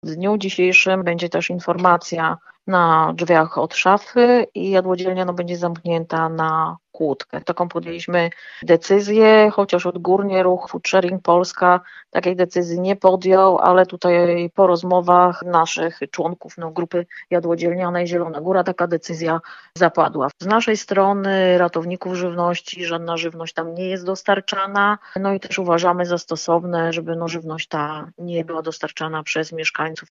W dniu dzisiejszym będzie też informacja na drzwiach od szafy i jadłodzielnia będzie zamknięta na kłódkę. Taką podjęliśmy decyzję, chociaż odgórnie ruch Food Sharing Polska takiej decyzji nie podjął, ale tutaj po rozmowach naszych członków grupy jadłodzielnianej Zielona Góra taka decyzja zapadła. Z naszej strony, ratowników żywności, żadna żywność tam nie jest dostarczana. I też uważamy za stosowne, żeby żywność ta nie była dostarczana przez mieszkańców